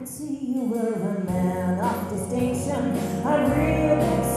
could see you were a man of distinction, a real